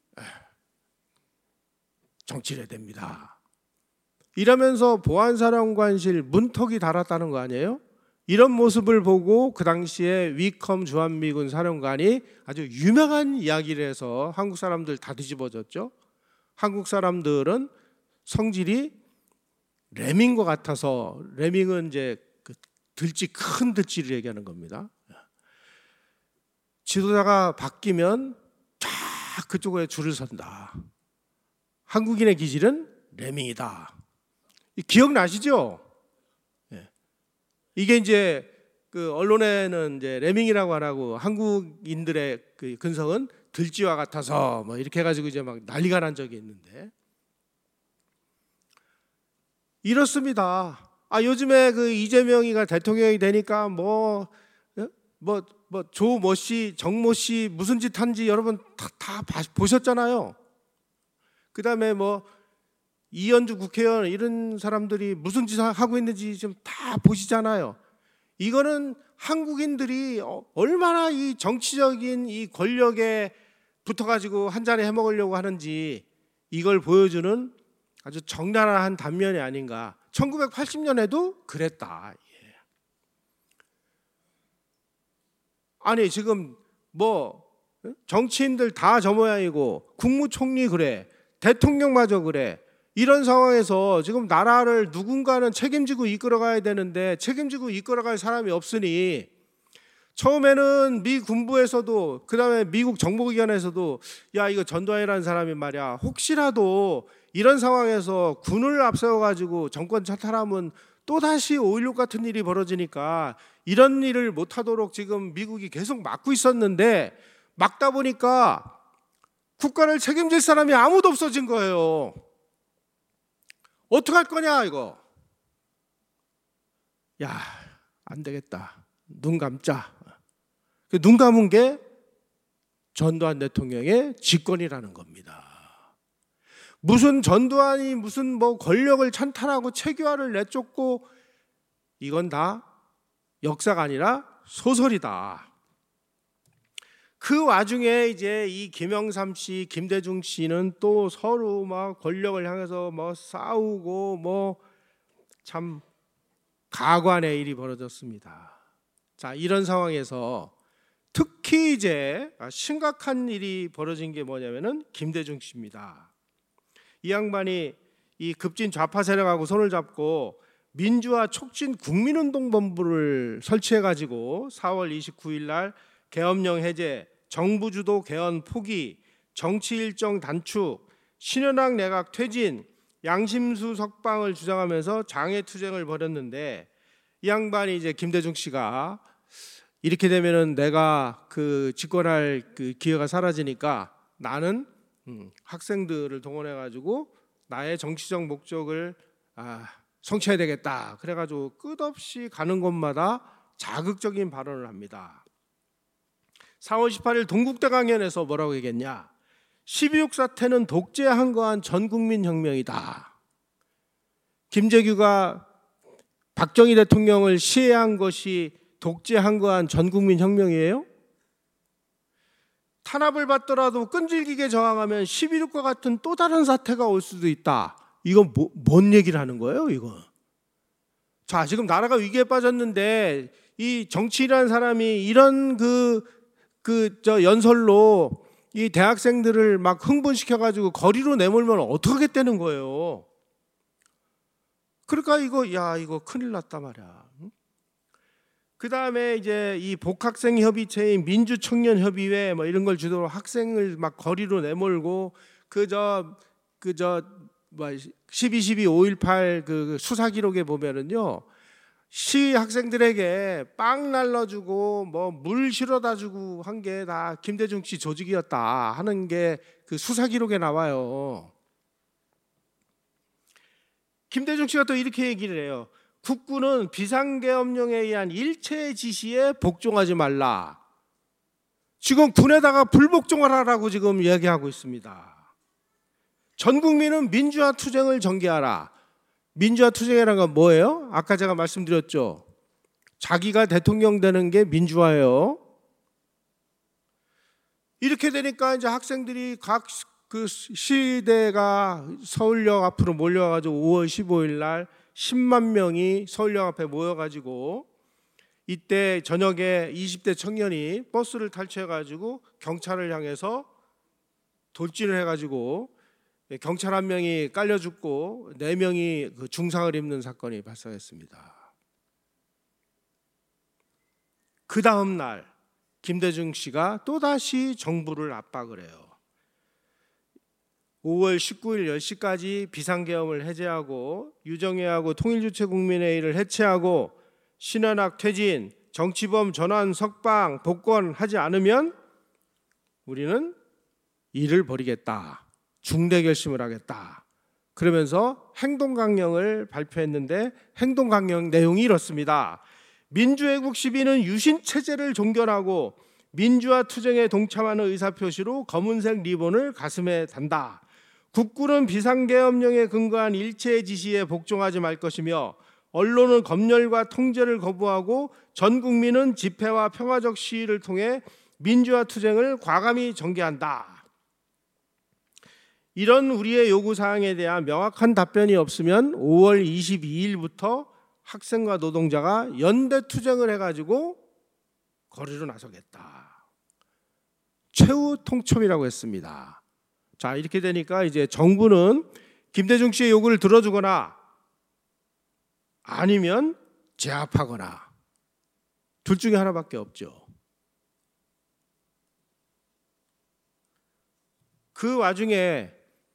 Speaker 2: 정치를 해야 됩니다. 이러면서 보안사령관실 문턱이 달았다는 거 아니에요? 이런 모습을 보고 그 당시에 위컴 주한미군 사령관이 아주 유명한 이야기를 해서 한국 사람들 다 뒤집어졌죠. 한국 사람들은 성질이 레밍과 같아서, 레밍은 이제 그 들쥐, 큰 들쥐를 얘기하는 겁니다. 지도자가 바뀌면 쫙 그쪽에 줄을 선다. 한국인의 기질은 레밍이다. 기억나시죠? 이게 이제 그 언론에는 이제 레밍이라고 안 하고 한국인들의 그 근성은 들쥐와 같아서 뭐 이렇게 해가지고 이제 막 난리가 난 적이 있는데 이렇습니다. 아 요즘에 그 이재명이가 대통령이 되니까 뭐 뭐 뭐 조모 씨, 정모 씨 무슨 짓 한지 여러분 다, 다 보셨잖아요. 그다음에 뭐 이현주 국회의원 이런 사람들이 무슨 짓 하고 있는지 좀 다 보시잖아요. 이거는 한국인들이 얼마나 이 정치적인 이 권력에 붙어가지고 한 잔에 해먹으려고 하는지 이걸 보여주는 아주 적나라한 단면이 아닌가. 천구백팔십 년에도 그랬다. 예. 아니 지금 뭐 정치인들 다 저 모양이고 국무총리 그래, 대통령마저 그래. 이런 상황에서 지금 나라를 누군가는 책임지고 이끌어가야 되는데 책임지고 이끌어갈 사람이 없으니 처음에는 미 군부에서도 그다음에 미국 정보기관에서도 야 이거 전두환이라는 사람이 말이야 혹시라도 이런 상황에서 군을 앞세워가지고 정권 차탈하면 또다시 오일육 같은 일이 벌어지니까 이런 일을 못하도록 지금 미국이 계속 막고 있었는데 막다 보니까 국가를 책임질 사람이 아무도 없어진 거예요. 어떡할 거냐 이거. 야, 안 되겠다. 눈 감자. 눈 감은 게 전두환 대통령의 직권이라는 겁니다. 무슨 전두환이 무슨 뭐 권력을 찬탈하고 체계화를 내쫓고 이건 다 역사가 아니라 소설이다. 그 와중에 이제 이 김영삼 씨, 김대중 씨는 또 서로 막 권력을 향해서 뭐 싸우고 뭐 참 가관의 일이 벌어졌습니다. 자, 이런 상황에서 특히 이제 심각한 일이 벌어진 게 뭐냐면은 김대중 씨입니다. 이 양반이 이 급진 좌파 세력하고 손을 잡고 민주화 촉진 국민운동본부를 설치해가지고 사월 이십구일 날 계엄령 해제, 정부 주도 개헌 포기, 정치 일정 단축, 신현악 내각 퇴진, 양심수 석방을 주장하면서 장애투쟁을 벌였는데 이 양반이 이제 김대중 씨가 이렇게 되면은 내가 그 집권할 그 기회가 사라지니까 나는 음, 학생들을 동원해가지고 나의 정치적 목적을 아, 성취해야 되겠다. 그래가지고 끝없이 가는 곳마다 자극적인 발언을 합니다. 사월 십팔일 동국대 강연에서 뭐라고 얘기했냐? 십이육 사태는 독재에 거한 전국민혁명이다. 김재규가 박정희 대통령을 시해한 것이 독재에 거한 전국민혁명이에요? 탄압을 받더라도 끈질기게 저항하면 십이육과 같은 또 다른 사태가 올 수도 있다. 이건 뭐, 뭔 얘기를 하는 거예요, 이거? 자, 지금 나라가 위기에 빠졌는데 이 정치인이라는 사람이 이런 그 그 저 연설로 이 대학생들을 막 흥분시켜가지고 거리로 내몰면 어떡하겠다는 거예요. 그러니까 이거 야 이거 큰일 났다 말이야. 그 다음에 이제 이 복학생 협의체인 민주청년협의회 뭐 이런 걸 주도로 학생을 막 거리로 내몰고 그 저 그 저 뭐 십이 십이 오일팔 그 수사 기록에 보면은요. 시 학생들에게 빵 날라주고 뭐 물 실어다 주고 한 게 다 김대중 씨 조직이었다 하는 게 그 수사 기록에 나와요. 김대중 씨가 또 이렇게 얘기를 해요. 국군은 비상계엄령에 의한 일체 지시에 복종하지 말라. 지금 군에다가 불복종을 하라고 지금 이야기하고 있습니다. 전 국민은 민주화 투쟁을 전개하라. 민주화 투쟁이라는 건 뭐예요? 아까 제가 말씀드렸죠. 자기가 대통령 되는 게 민주화예요. 이렇게 되니까 이제 학생들이 각 그 시대가 서울역 앞으로 몰려가지고 오월 십오일 날 십만 명이 서울역 앞에 모여가지고 이때 저녁에 이십 대 청년이 버스를 탈취해가지고 경찰을 향해서 돌진을 해가지고 경찰 한 명이 깔려 죽고 네 명이 그 중상을 입는 사건이 발생했습니다. 그 다음 날 김대중 씨가 또다시 정부를 압박을 해요. 오월 십구일 열 시까지 비상계엄을 해제하고 유정회하고 통일주체국민회의를 해체하고 신현악 퇴진, 정치범 전환 석방, 복권하지 않으면 우리는 일을 벌이겠다. 중대 결심을 하겠다. 그러면서 행동강령을 발표했는데 행동강령 내용이 이렇습니다. 민주애국 시민은 유신체제를 종결하고 민주화 투쟁에 동참하는 의사표시로 검은색 리본을 가슴에 단다. 국군은 비상계엄령에 근거한 일체의 지시에 복종하지 말 것이며 언론은 검열과 통제를 거부하고 전 국민은 집회와 평화적 시위를 통해 민주화 투쟁을 과감히 전개한다. 이런 우리의 요구사항에 대한 명확한 답변이 없으면 오월 이십이일부터 학생과 노동자가 연대 투쟁을 해가지고 거리로 나서겠다. 최후 통첩이라고 했습니다. 자, 이렇게 되니까 이제 정부는 김대중 씨의 요구를 들어주거나 아니면 제압하거나 둘 중에 하나밖에 없죠. 그 와중에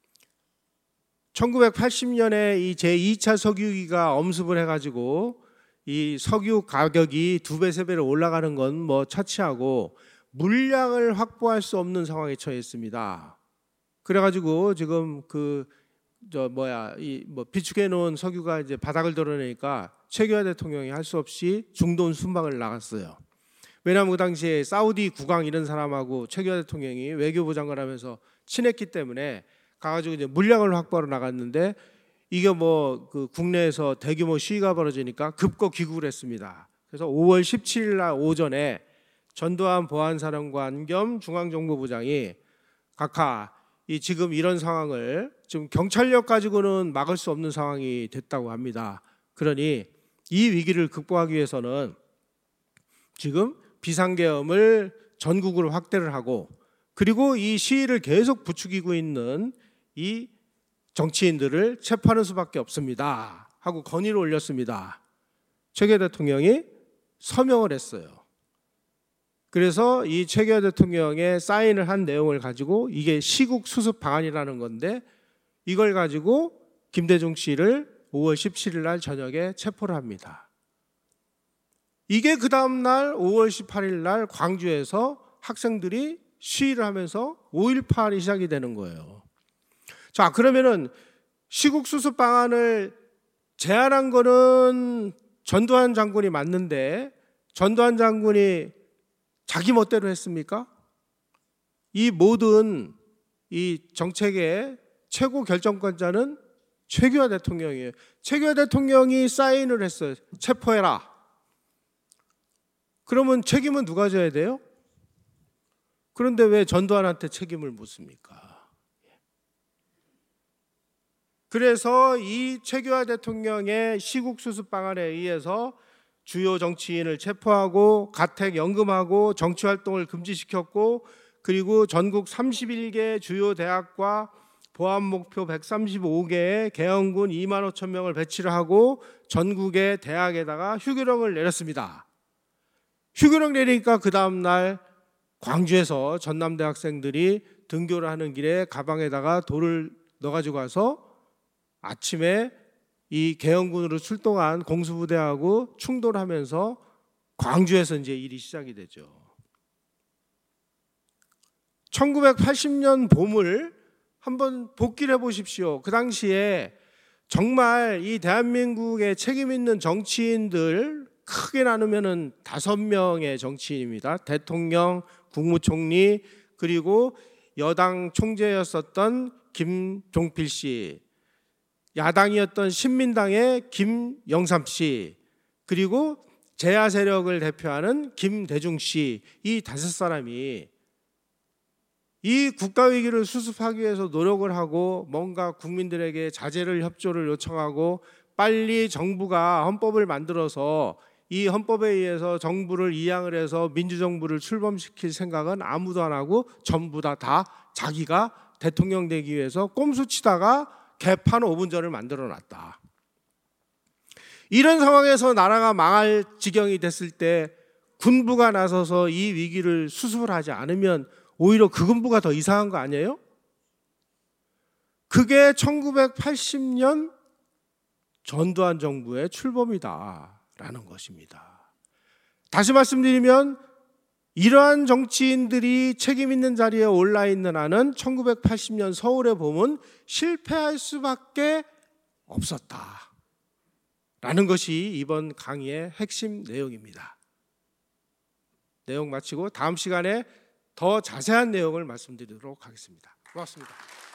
Speaker 2: 천구백팔십 년에 이 제이 차 석유위기가 엄습을 해가지고 이 석유 가격이 두 배, 세 배로 올라가는 건 뭐 차치하고 물량을 확보할 수 없는 상황에 처했습니다. 그래가지고 지금 그 저 뭐야 이 뭐 비축해 놓은 석유가 이제 바닥을 드러내니까 최규하 대통령이 할 수 없이 중돈 순방을 나갔어요. 왜냐하면 그 당시에 사우디 국왕 이런 사람하고 최규하 대통령이 외교부 장관을 하면서 친했기 때문에 가가지고 이제 물량을 확보하러 나갔는데 이게 뭐 그 국내에서 대규모 시위가 벌어지니까 급거 귀국을 했습니다. 그래서 오월 십칠일 날 오전에 전두환 보안사령관 겸 중앙정보부장이 각하 이 지금 이런 상황을 지금 경찰력 가지고는 막을 수 없는 상황이 됐다고 합니다. 그러니 이 위기를 극복하기 위해서는 지금 비상계엄을 전국으로 확대를 하고 그리고 이 시위를 계속 부추기고 있는 이 정치인들을 체포하는 수밖에 없습니다 하고 건의를 올렸습니다. 최규하 대통령이 서명을 했어요. 그래서 이 최규하 대통령의 사인을 한 내용을 가지고 이게 시국 수습 방안이라는 건데 이걸 가지고 김대중 씨를 오월 십칠일 날 저녁에 체포를 합니다. 이게 그 다음 날 오월 십팔일 날 광주에서 학생들이 시위를 하면서 오일팔이 시작이 되는 거예요. 자, 그러면은 시국 수습 방안을 제안한 거는 전두환 장군이 맞는데 전두환 장군이 자기 멋대로 했습니까? 이 모든 이 정책의 최고 결정권자는 최규하 대통령이에요. 최규하 대통령이 사인을 했어요. 체포해라. 그러면 책임은 누가 져야 돼요? 그런데 왜 전두환한테 책임을 묻습니까? 그래서 이 최규하 대통령의 시국 수습 방안에 의해서 주요 정치인을 체포하고 가택 연금하고 정치 활동을 금지시켰고 그리고 전국 삼십일 개 주요 대학과 보안 목표 백삼십오 개의 계엄군 이만 오천 명을 배치를 하고 전국의 대학에다가 휴교령을 내렸습니다. 휴교령 내리니까 그 다음 날 광주에서 전남대 학생들이 등교를 하는 길에 가방에다가 돌을 넣어가지고 가서 아침에 이 계엄군으로 출동한 공수부대하고 충돌하면서 광주에서 이제 일이 시작이 되죠. 천구백팔십 년 봄을 한번 복기를 해보십시오. 그 당시에 정말 이 대한민국에 책임 있는 정치인들 크게 나누면은 다섯 명의 정치인입니다. 대통령, 국무총리, 그리고 여당 총재였었던 김종필 씨, 야당이었던 신민당의 김영삼 씨, 그리고 제야 세력을 대표하는 김대중 씨, 이 다섯 사람이 이 국가위기를 수습하기 위해서 노력을 하고 뭔가 국민들에게 자제를 협조를 요청하고 빨리 정부가 헌법을 만들어서 이 헌법에 의해서 정부를 이양을 해서 민주정부를 출범시킬 생각은 아무도 안 하고 전부 다, 다 자기가 대통령 되기 위해서 꼼수치다가 개판 오 분 전을 만들어놨다. 이런 상황에서 나라가 망할 지경이 됐을 때 군부가 나서서 이 위기를 수습을 하지 않으면 오히려 그 군부가 더 이상한 거 아니에요? 그게 천구백팔십 년 전두환 정부의 출범이다라는 것입니다. 다시 말씀드리면 이러한 정치인들이 책임 있는 자리에 올라 있는 한은 천구백팔십 년 서울의 봄은 실패할 수밖에 없었다 라는 것이 이번 강의의 핵심 내용입니다. 내용 마치고 다음 시간에 더 자세한 내용을 말씀드리도록 하겠습니다. 고맙습니다.